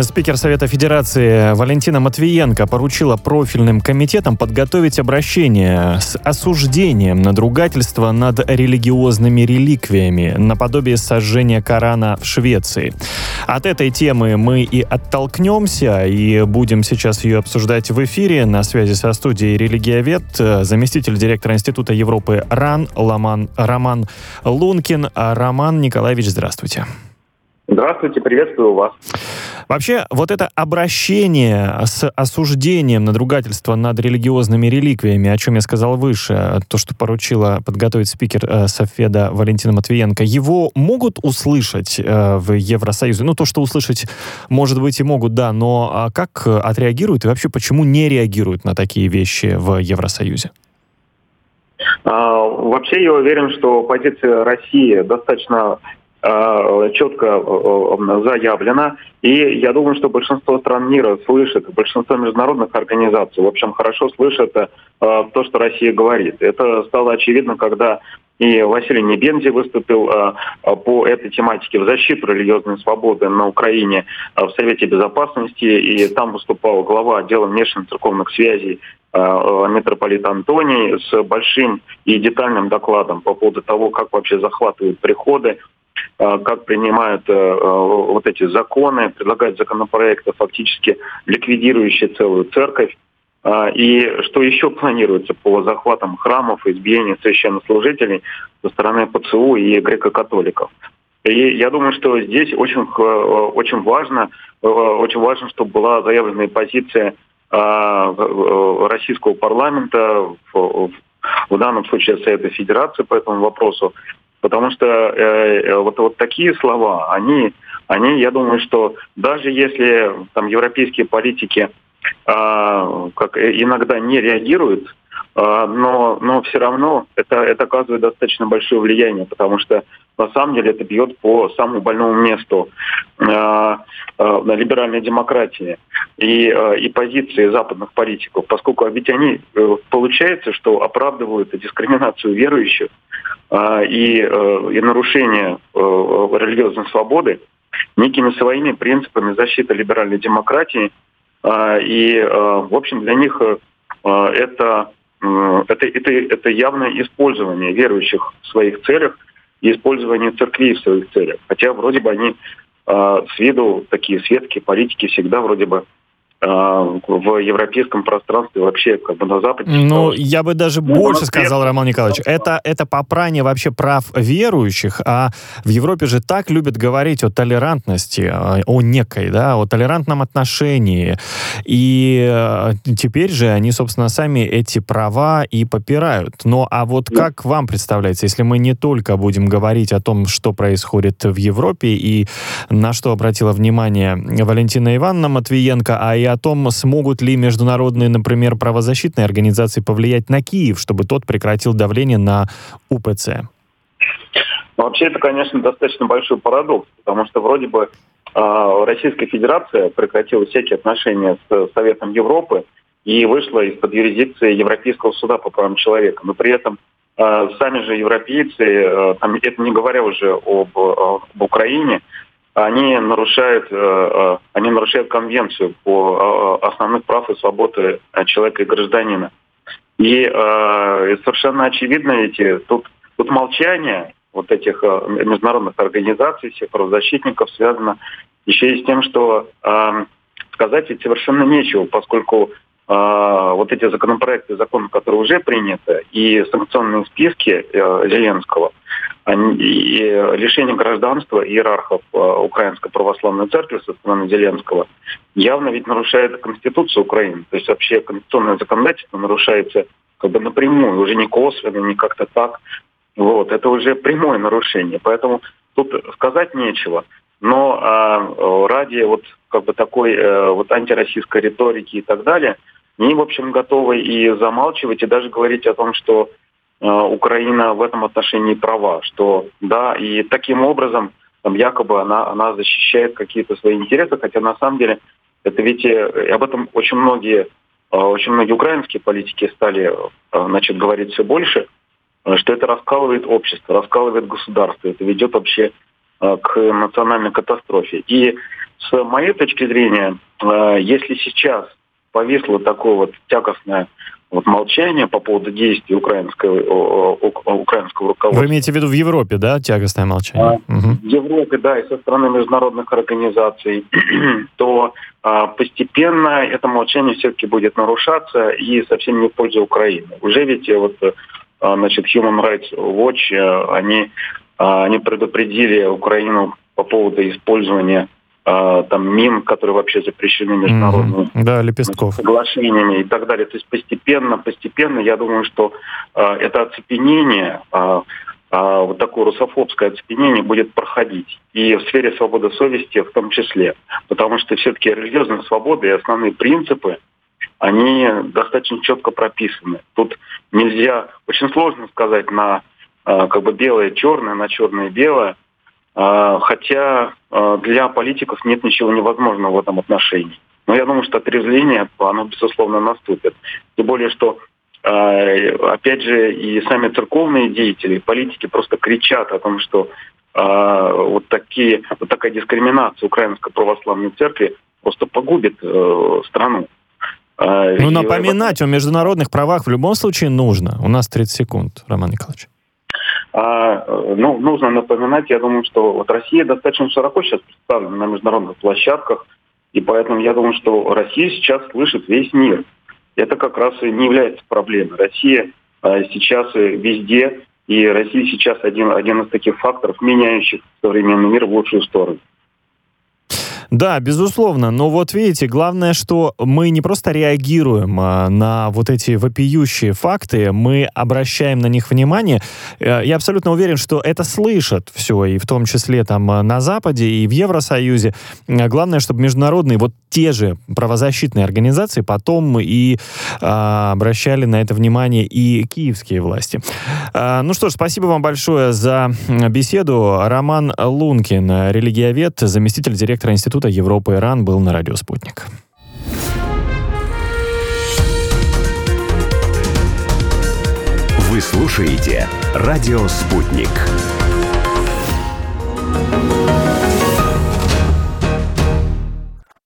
Спикер Совета Федерации Валентина Матвиенко поручила профильным комитетам подготовить обращение с осуждением надругательства над религиозными реликвиями, наподобие сожжения Корана в Швеции. От этой темы мы и оттолкнемся, и будем сейчас ее обсуждать в эфире. На связи со студией религиовед, заместитель директора Института Европы РАН Роман Лункин. Роман Николаевич, здравствуйте. Здравствуйте, приветствую вас. Вообще, вот это обращение с осуждением надругательства над религиозными реликвиями, о чем я сказал выше, то, что поручила подготовить спикер Совфеда Валентина Матвиенко, его могут услышать в Евросоюзе? Ну, то, что услышать, может быть, и могут, да, но как отреагируют и вообще почему не реагируют на такие вещи в Евросоюзе? Вообще, я уверен, что позиция России достаточно четко заявлена. И я думаю, что большинство стран мира слышит, большинство международных организаций, в общем, хорошо слышат то, что Россия говорит. Это стало очевидно, когда и Василий Небензи выступил по этой тематике в защиту религиозной свободы на Украине в Совете Безопасности, и там выступал глава отдела внешних церковных связей митрополит Антоний с большим и детальным докладом по поводу того, как вообще захватывают приходы, как принимают вот эти законы, предлагают законопроекты, фактически ликвидирующие целую церковь. И что еще планируется по захватам храмов, избиению священнослужителей со стороны ПЦУ и греко-католиков. И я думаю, что здесь очень важно, чтобы была заявленная позиция российского парламента, в данном случае Совета Федерации по этому вопросу. Потому что вот такие слова, они, я думаю, что даже если там европейские политики как иногда не реагируют, но все равно это оказывает достаточно большое влияние, потому что на самом деле это бьет по самому больному месту на либеральной демократии и позиции западных политиков, поскольку ведь они, получается, что оправдывают дискриминацию верующих и нарушение религиозной свободы некими своими принципами защиты либеральной демократии. И, в общем, для них это явное использование верующих в своих целях и использование церквей в своих целях. Хотя вроде бы они с виду такие светские политики всегда вроде бы в европейском пространстве вообще как бы на Западе. Ну, я бы даже больше сказал, Роман Николаевич, это попрание вообще прав верующих, а в Европе же так любят говорить о толерантности, о некой, да, о толерантном отношении. И теперь же они, собственно, сами эти права и попирают. Ну, а вот как вам представляется, если мы не только будем говорить о том, что происходит в Европе и на что обратила внимание Валентина Ивановна Матвиенко, а и о том, смогут ли международные, например, правозащитные организации повлиять на Киев, чтобы тот прекратил давление на УПЦ? Вообще это, конечно, достаточно большой парадокс, потому что вроде бы Российская Федерация прекратила всякие отношения с Советом Европы и вышла из-под юрисдикции Европейского суда по правам человека. Но при этом сами же европейцы, это не говоря уже об Украине, они нарушают конвенцию по основных прав и свободы человека и гражданина. И совершенно очевидно тут молчание вот этих международных организаций, всех правозащитников связано еще и с тем, что сказать ведь совершенно нечего, поскольку вот эти законопроекты, законы, которые уже приняты, и санкционные списки Зеленского, и лишение гражданства иерархов Украинской православной церкви со стороны Зеленского явно ведь нарушает Конституцию Украины. То есть вообще конституционное законодательство нарушается как бы напрямую, уже не косвенно, не как-то так. Вот, это уже прямое нарушение. Поэтому тут сказать нечего. Но ради вот как бы такой вот антироссийской риторики и так далее, они, в общем, готовы и замалчивать, и даже говорить о том, что Украина в этом отношении права, что да, и таким образом там, якобы она защищает какие-то свои интересы, хотя на самом деле это ведь об этом очень многие украинские политики стали говорить все больше, что это раскалывает общество, раскалывает государство, это ведет вообще к национальной катастрофе. И с моей точки зрения, если сейчас повисло такое вот тягостное молчание по поводу действий украинского руководства. Вы имеете в виду в Европе, да, тягостное молчание? В Европе, да, и со стороны международных организаций, то постепенно это молчание все-таки будет нарушаться и совсем не в пользу Украины. Уже ведь Human Rights Watch, они предупредили Украину по поводу использования мин, которые вообще запрещены международными соглашениями и так далее. То есть постепенно, я думаю, что это оцепенение, вот такое русофобское оцепенение будет проходить. И в сфере свободы совести в том числе. Потому что все-таки религиозная свобода и основные принципы, они достаточно четко прописаны. Тут нельзя, очень сложно сказать на белое черное, на черное белое. Хотя для политиков нет ничего невозможного в этом отношении. Но я думаю, что отрезвление, оно, безусловно, наступит. Тем более, что, опять же, и сами церковные деятели, политики просто кричат о том, что такая дискриминация Украинской православной церкви просто погубит страну. Напоминать о международных правах в любом случае нужно. У нас 30 секунд, Роман Николаевич. Нужно напоминать, я думаю, что Россия достаточно широко сейчас представлена на международных площадках, и поэтому я думаю, что Россия сейчас слышит весь мир. Это как раз и не является проблемой. Россия сейчас везде, и Россия сейчас один из таких факторов, меняющих современный мир в лучшую сторону. Да, безусловно. Но вот видите, главное, что мы не просто реагируем на вот эти вопиющие факты, мы обращаем на них внимание. Я абсолютно уверен, что это слышат все, и в том числе там на Западе, и в Евросоюзе. Главное, чтобы международные, вот те же правозащитные организации потом и обращали на это внимание и киевские власти. Ну что ж, спасибо вам большое за беседу. Роман Лункин, религиовед, заместитель директора Института Европы и Иран, был на радио «Спутник». Вы слушаете радио «Спутник».